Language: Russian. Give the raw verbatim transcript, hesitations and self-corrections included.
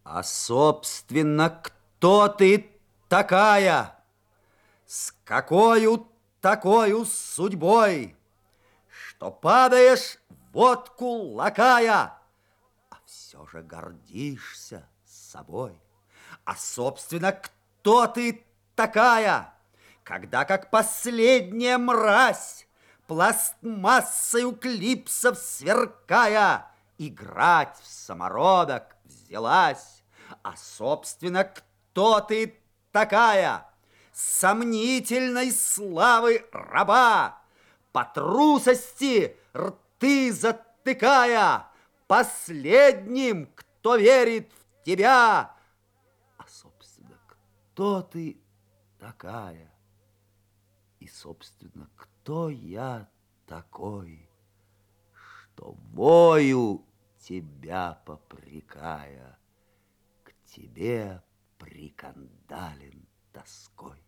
А, собственно, кто ты такая? С какою такою судьбой, что падаешь в водку лакая, а все же гордишься собой? А, собственно, кто ты такая, когда, как последняя мразь, пластмассою клипсов сверкая, играть в самородок взялась? А, собственно, кто ты такая, сомнительной славы раба, по трусости рты затыкая, последним, кто верит в тебя? А, собственно, кто ты такая? И, собственно, кто я такой, что вою тебя попрекая, к тебе прикандален тоской?